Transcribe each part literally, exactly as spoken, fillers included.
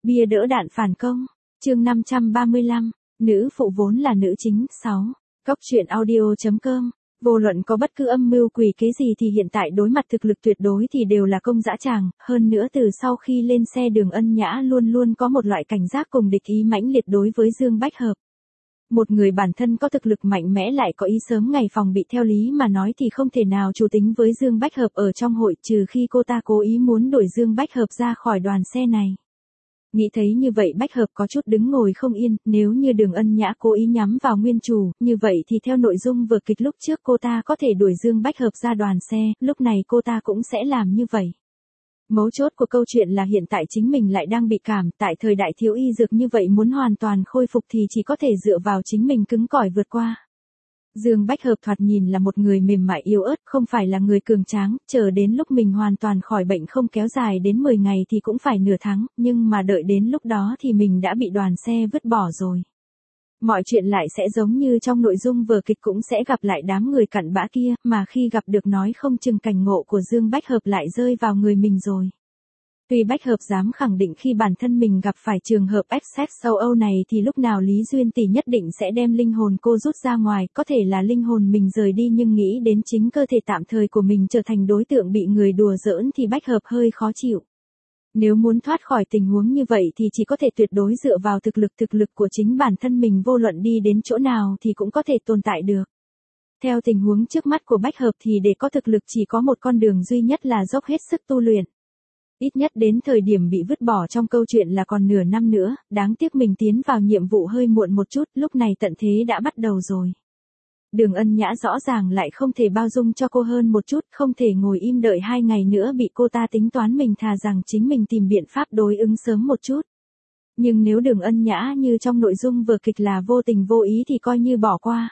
Bia đỡ đạn phản công. Chương năm trăm ba mươi lăm, nữ phụ vốn là nữ chính. sáu. Cốc truyện audio chấm com. Vô luận có bất cứ âm mưu quỷ kế gì thì hiện tại đối mặt thực lực tuyệt đối thì đều là công dã tràng, hơn nữa từ sau khi lên xe Đường Ân Nhã luôn luôn có một loại cảnh giác cùng địch ý mãnh liệt đối với Dương Bách Hợp. Một người bản thân có thực lực mạnh mẽ lại có ý sớm ngày phòng bị, theo lý mà nói thì không thể nào chủ tính với Dương Bách Hợp ở trong hội, trừ khi cô ta cố ý muốn đuổi Dương Bách Hợp ra khỏi đoàn xe này. Nghĩ thấy như vậy Bách Hợp có chút đứng ngồi không yên, nếu như Đường Ân Nhã cố ý nhắm vào nguyên chủ, như vậy thì theo nội dung vở kịch lúc trước cô ta có thể đuổi Dương Bách Hợp ra đoàn xe, lúc này cô ta cũng sẽ làm như vậy. Mấu chốt của câu chuyện là hiện tại chính mình lại đang bị cảm, tại thời đại thiếu y dược như vậy muốn hoàn toàn khôi phục thì chỉ có thể dựa vào chính mình cứng cỏi vượt qua. Dương Bách Hợp thoạt nhìn là một người mềm mại yếu ớt, không phải là người cường tráng, chờ đến lúc mình hoàn toàn khỏi bệnh không kéo dài đến mười ngày thì cũng phải nửa tháng, nhưng mà đợi đến lúc đó thì mình đã bị đoàn xe vứt bỏ rồi. Mọi chuyện lại sẽ giống như trong nội dung vở kịch, cũng sẽ gặp lại đám người cặn bã kia, mà khi gặp được nói không chừng cảnh ngộ của Dương Bách Hợp lại rơi vào người mình rồi. Tuy Bách Hợp dám khẳng định khi bản thân mình gặp phải trường hợp ép xét châu Âu này thì lúc nào Lý Duyên Tỷ nhất định sẽ đem linh hồn cô rút ra ngoài, có thể là linh hồn mình rời đi nhưng nghĩ đến chính cơ thể tạm thời của mình trở thành đối tượng bị người đùa giỡn thì Bách Hợp hơi khó chịu. Nếu muốn thoát khỏi tình huống như vậy thì chỉ có thể tuyệt đối dựa vào thực lực thực lực của chính bản thân mình, vô luận đi đến chỗ nào thì cũng có thể tồn tại được. Theo tình huống trước mắt của Bách Hợp thì để có thực lực chỉ có một con đường duy nhất là dốc hết sức tu luyện. Ít nhất đến thời điểm bị vứt bỏ trong câu chuyện là còn nửa năm nữa, đáng tiếc mình tiến vào nhiệm vụ hơi muộn một chút, lúc này tận thế đã bắt đầu rồi. Đường Ân Nhã rõ ràng lại không thể bao dung cho cô hơn một chút, không thể ngồi im đợi hai ngày nữa bị cô ta tính toán, mình thà rằng chính mình tìm biện pháp đối ứng sớm một chút. Nhưng nếu Đường Ân Nhã như trong nội dung vở kịch là vô tình vô ý thì coi như bỏ qua.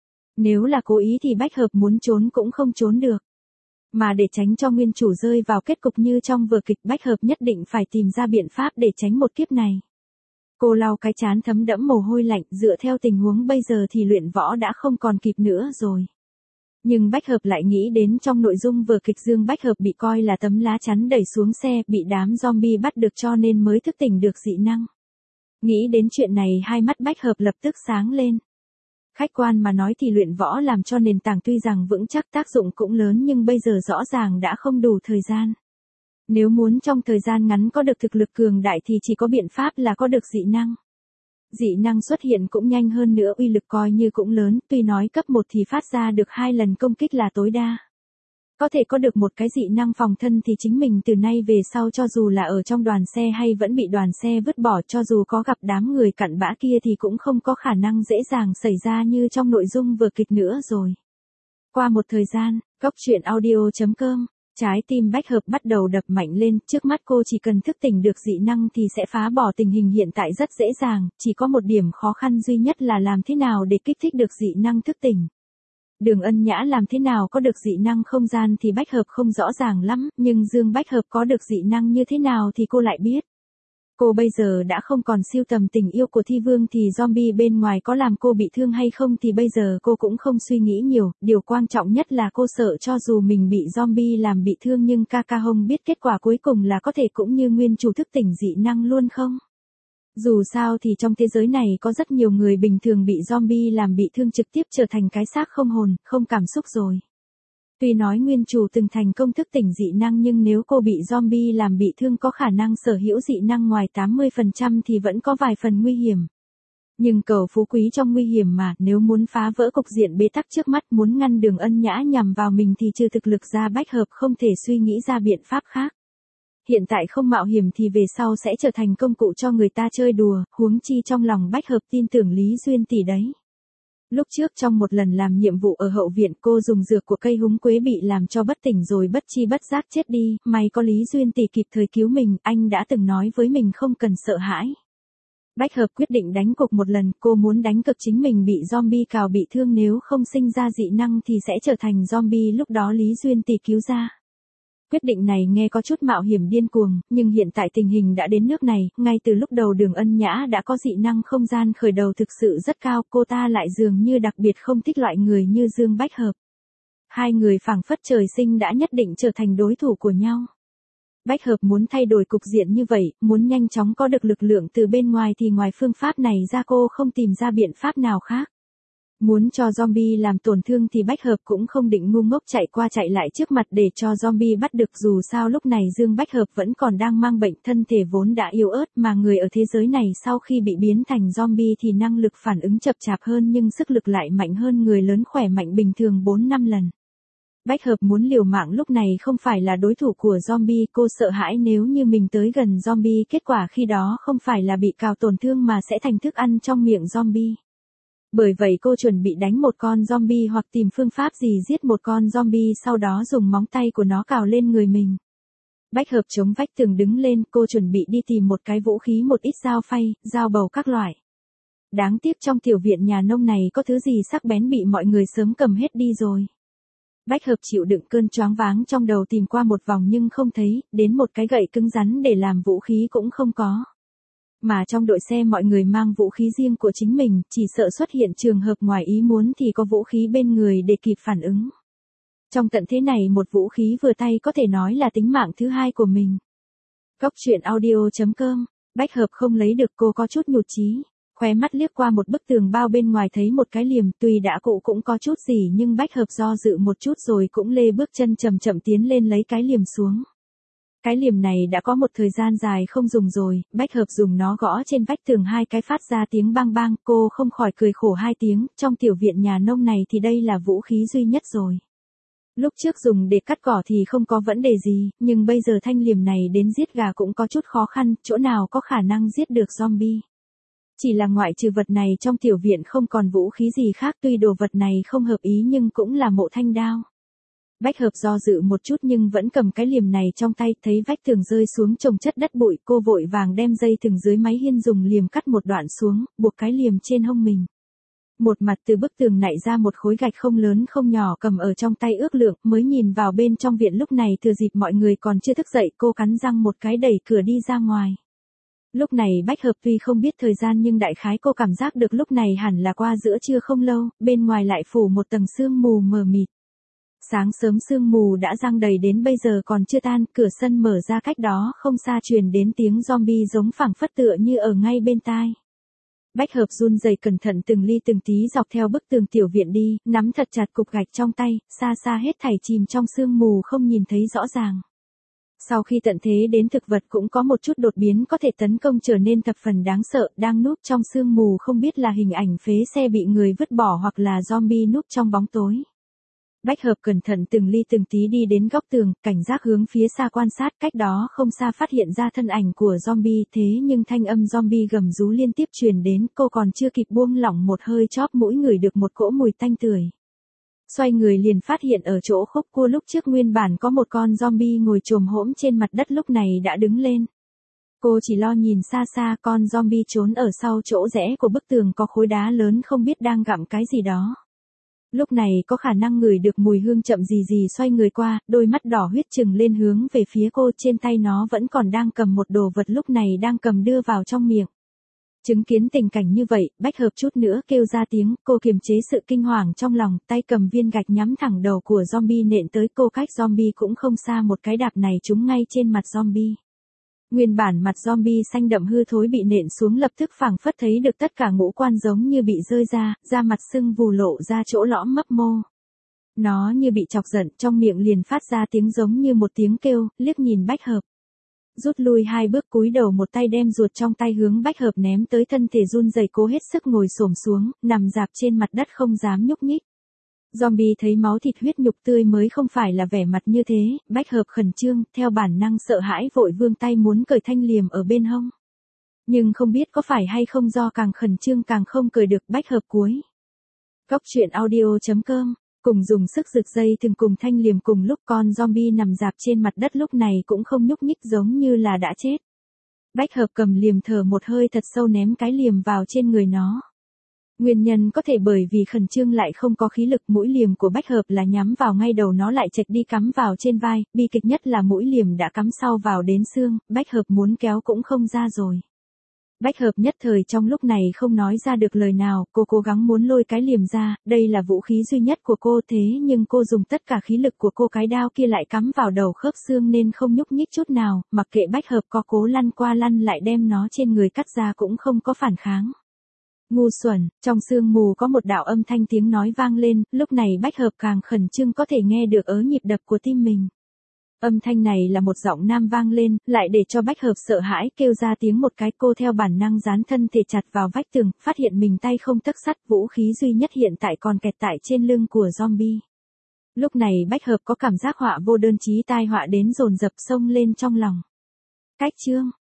Nếu là cố ý thì Bách Hợp muốn trốn cũng không trốn được. Mà để tránh cho nguyên chủ rơi vào kết cục như trong vở kịch, Bách Hợp nhất định phải tìm ra biện pháp để tránh một kiếp này. Cô lau cái trán thấm đẫm mồ hôi lạnh, dựa theo tình huống bây giờ thì luyện võ đã không còn kịp nữa rồi. Nhưng Bách Hợp lại nghĩ đến trong nội dung vở kịch Dương Bách Hợp bị coi là tấm lá chắn đẩy xuống xe, bị đám zombie bắt được cho nên mới thức tỉnh được dị năng. Nghĩ đến chuyện này hai mắt Bách Hợp lập tức sáng lên. Khách quan mà nói thì luyện võ làm cho nền tảng tuy rằng vững chắc, tác dụng cũng lớn, nhưng bây giờ rõ ràng đã không đủ thời gian. Nếu muốn trong thời gian ngắn có được thực lực cường đại thì chỉ có biện pháp là có được dị năng. Dị năng xuất hiện cũng nhanh, hơn nữa uy lực coi như cũng lớn, tuy nói cấp một thì phát ra được hai lần công kích là tối đa. Có thể có được một cái dị năng phòng thân thì chính mình từ nay về sau cho dù là ở trong đoàn xe hay vẫn bị đoàn xe vứt bỏ, cho dù có gặp đám người cặn bã kia thì cũng không có khả năng dễ dàng xảy ra như trong nội dung vở kịch nữa rồi. Qua một thời gian, cốc truyện audio chấm com, trái tim Bách Hợp bắt đầu đập mạnh lên, trước mắt cô chỉ cần thức tỉnh được dị năng thì sẽ phá bỏ tình hình hiện tại rất dễ dàng, chỉ có một điểm khó khăn duy nhất là làm thế nào để kích thích được dị năng thức tỉnh. Đường Ân Nhã làm thế nào có được dị năng không gian thì Bách Hợp không rõ ràng lắm, nhưng Dương Bách Hợp có được dị năng như thế nào thì cô lại biết. Cô bây giờ đã không còn siêu tầm tình yêu của Thi Vương thì zombie bên ngoài có làm cô bị thương hay không thì bây giờ cô cũng không suy nghĩ nhiều, điều quan trọng nhất là cô sợ cho dù mình bị zombie làm bị thương nhưng Kaka Hồng biết kết quả cuối cùng là có thể cũng như nguyên chủ thức tỉnh dị năng luôn không? Dù sao thì trong thế giới này có rất nhiều người bình thường bị zombie làm bị thương trực tiếp trở thành cái xác không hồn, không cảm xúc rồi. Tuy nói nguyên chủ từng thành công thức tỉnh dị năng nhưng nếu cô bị zombie làm bị thương có khả năng sở hữu dị năng ngoài tám mươi phần trăm thì vẫn có vài phần nguy hiểm. Nhưng cầu phú quý trong nguy hiểm mà, nếu muốn phá vỡ cục diện bế tắc trước mắt, muốn ngăn Đường Ân Nhã nhằm vào mình thì trừ thực lực ra Bách Hợp không thể suy nghĩ ra biện pháp khác. Hiện tại không mạo hiểm thì về sau sẽ trở thành công cụ cho người ta chơi đùa, huống chi trong lòng Bách Hợp tin tưởng Lý Duyên Tỷ đấy. Lúc trước trong một lần làm nhiệm vụ ở hậu viện, cô dùng dược của cây húng quế bị làm cho bất tỉnh rồi bất chi bất giác chết đi, may có Lý Duyên Tỷ kịp thời cứu mình, anh đã từng nói với mình không cần sợ hãi. Bách Hợp quyết định đánh cược một lần, cô muốn đánh cược chính mình bị zombie cào bị thương, nếu không sinh ra dị năng thì sẽ trở thành zombie, lúc đó Lý Duyên Tỷ cứu ra. Quyết định này nghe có chút mạo hiểm điên cuồng, nhưng hiện tại tình hình đã đến nước này, ngay từ lúc đầu Đường Ân Nhã đã có dị năng không gian khởi đầu thực sự rất cao, cô ta lại dường như đặc biệt không thích loại người như Dương Bách Hợp. Hai người phảng phất trời sinh đã nhất định trở thành đối thủ của nhau. Bách hợp muốn thay đổi cục diện như vậy, muốn nhanh chóng có được lực lượng từ bên ngoài thì ngoài phương pháp này ra cô không tìm ra biện pháp nào khác. Muốn cho zombie làm tổn thương thì Bách Hợp cũng không định ngu ngốc chạy qua chạy lại trước mặt để cho zombie bắt được, dù sao lúc này Dương Bách Hợp vẫn còn đang mang bệnh, thân thể vốn đã yếu ớt mà người ở thế giới này sau khi bị biến thành zombie thì năng lực phản ứng chậm chạp hơn nhưng sức lực lại mạnh hơn người lớn khỏe mạnh bình thường bốn năm lần. Bách Hợp muốn liều mạng lúc này không phải là đối thủ của zombie, cô sợ hãi nếu như mình tới gần zombie kết quả khi đó không phải là bị cào tổn thương mà sẽ thành thức ăn trong miệng zombie. Bởi vậy cô chuẩn bị đánh một con zombie hoặc tìm phương pháp gì giết một con zombie sau đó dùng móng tay của nó cào lên người mình. Bách Hợp chống vách tường đứng lên, cô chuẩn bị đi tìm một cái vũ khí, một ít dao phay, dao bầu các loại. Đáng tiếc trong tiểu viện nhà nông này có thứ gì sắc bén bị mọi người sớm cầm hết đi rồi. Bách Hợp chịu đựng cơn choáng váng trong đầu tìm qua một vòng nhưng không thấy, đến một cái gậy cứng rắn để làm vũ khí cũng không có. Mà trong đội xe mọi người mang vũ khí riêng của chính mình, chỉ sợ xuất hiện trường hợp ngoài ý muốn thì có vũ khí bên người để kịp phản ứng. Trong tận thế này một vũ khí vừa tay có thể nói là tính mạng thứ hai của mình. Cóc truyện audio chấm com, Bách Hợp không lấy được, cô có chút nhụt chí, khóe mắt liếc qua một bức tường bao bên ngoài thấy một cái liềm, tuy đã cụ cũng có chút gì nhưng Bách Hợp do dự một chút rồi cũng lê bước chân chậm chậm tiến lên lấy cái liềm xuống. Cái liềm này đã có một thời gian dài không dùng rồi, Bách Hợp dùng nó gõ trên vách tường hai cái phát ra tiếng bang bang, cô không khỏi cười khổ hai tiếng, trong tiểu viện nhà nông này thì đây là vũ khí duy nhất rồi. Lúc trước dùng để cắt cỏ thì không có vấn đề gì, nhưng bây giờ thanh liềm này đến giết gà cũng có chút khó khăn, chỗ nào có khả năng giết được zombie. Chỉ là ngoại trừ vật này trong tiểu viện không còn vũ khí gì khác, tuy đồ vật này không hợp ý nhưng cũng là mộ thanh đao. Bách Hợp do dự một chút nhưng vẫn cầm cái liềm này trong tay, thấy vách tường rơi xuống chồng chất đất bụi, cô vội vàng đem dây thừng dưới mái hiên dùng liềm cắt một đoạn xuống, buộc cái liềm trên hông mình. Một mặt từ bức tường nạy ra một khối gạch không lớn không nhỏ cầm ở trong tay ước lượng, mới nhìn vào bên trong viện lúc này thừa dịp mọi người còn chưa thức dậy, cô cắn răng một cái đẩy cửa đi ra ngoài. Lúc này Bách Hợp tuy không biết thời gian nhưng đại khái cô cảm giác được lúc này hẳn là qua giữa trưa không lâu, bên ngoài lại phủ một tầng sương mù mờ mịt. Sáng sớm sương mù đã giăng đầy đến bây giờ còn chưa tan, cửa sân mở ra cách đó không xa truyền đến tiếng zombie giống phảng phất tựa như ở ngay bên tai. Bách Hợp run rẩy cẩn thận từng ly từng tí dọc theo bức tường tiểu viện đi, nắm thật chặt cục gạch trong tay, xa xa hết thảy chìm trong sương mù không nhìn thấy rõ ràng. Sau khi tận thế đến thực vật cũng có một chút đột biến có thể tấn công trở nên thập phần đáng sợ, đang núp trong sương mù không biết là hình ảnh phế xe bị người vứt bỏ hoặc là zombie núp trong bóng tối. Bách Hợp cẩn thận từng ly từng tí đi đến góc tường, cảnh giác hướng phía xa quan sát, cách đó không xa phát hiện ra thân ảnh của zombie, thế nhưng thanh âm zombie gầm rú liên tiếp truyền đến, cô còn chưa kịp buông lỏng một hơi chóp mũi ngửi được một cỗ mùi tanh tưởi. Xoay người liền phát hiện ở chỗ khúc cua lúc trước nguyên bản có một con zombie ngồi chồm hổm trên mặt đất lúc này đã đứng lên. Cô chỉ lo nhìn xa xa, con zombie trốn ở sau chỗ rẽ của bức tường có khối đá lớn không biết đang gặm cái gì đó. Lúc này có khả năng ngửi được mùi hương, chậm gì gì xoay người qua, đôi mắt đỏ huyết trừng lên hướng về phía cô, trên tay nó vẫn còn đang cầm một đồ vật lúc này đang cầm đưa vào trong miệng. Chứng kiến tình cảnh như vậy, Bách Hợp chút nữa kêu ra tiếng, cô kiềm chế sự kinh hoàng trong lòng, tay cầm viên gạch nhắm thẳng đầu của zombie nện tới, cô cách zombie cũng không xa, một cái đạp này trúng ngay trên mặt zombie. Nguyên bản mặt zombie xanh đậm hư thối bị nện xuống lập tức phảng phất thấy được tất cả ngũ quan giống như bị rơi ra, da mặt sưng vù lộ ra chỗ lõm mấp mô. Nó như bị chọc giận, trong miệng liền phát ra tiếng giống như một tiếng kêu, liếc nhìn Bách Hợp. Rút lui hai bước cúi đầu một tay đem ruột trong tay hướng Bách Hợp ném tới, thân thể run rẩy cố hết sức ngồi xổm xuống, nằm rạp trên mặt đất không dám nhúc nhích. Zombie thấy máu thịt huyết nhục tươi mới không phải là vẻ mặt như thế, Bách Hợp khẩn trương, theo bản năng sợ hãi vội vươn tay muốn cởi thanh liềm ở bên hông. Nhưng không biết có phải hay không do càng khẩn trương càng không cởi được, Bách Hợp cuối. Cóc truyện audio chấm com, cùng dùng sức giật dây từng cùng thanh liềm cùng lúc, con zombie nằm rạp trên mặt đất lúc này cũng không nhúc nhích giống như là đã chết. Bách Hợp cầm liềm thở một hơi thật sâu ném cái liềm vào trên người nó. Nguyên nhân có thể bởi vì khẩn trương lại không có khí lực, mũi liềm của Bách Hợp là nhắm vào ngay đầu nó lại chệch đi cắm vào trên vai, bi kịch nhất là mũi liềm đã cắm sau vào đến xương, Bách Hợp muốn kéo cũng không ra rồi. Bách hợp nhất thời trong lúc này không nói ra được lời nào, cô cố gắng muốn lôi cái liềm ra, đây là vũ khí duy nhất của cô thế nhưng cô dùng tất cả khí lực của cô, cái đao kia lại cắm vào đầu khớp xương nên không nhúc nhích chút nào, mặc kệ bách hợp có cố lăn qua lăn lại đem nó trên người cắt ra cũng không có phản kháng. Ngu xuẩn, trong sương mù có một đạo âm thanh tiếng nói vang lên, lúc này bách hợp càng khẩn trương có thể nghe được ớ nhịp đập của tim mình. Âm thanh này là một giọng nam vang lên, lại để cho bách hợp sợ hãi kêu ra tiếng một cái, cô theo bản năng dán thân thể chặt vào vách tường, phát hiện mình tay không tấc sắt, vũ khí duy nhất hiện tại còn kẹt tại trên lưng của zombie. Lúc này bách hợp có cảm giác họa vô đơn chí tai họa đến dồn dập xông lên trong lòng. Cách chương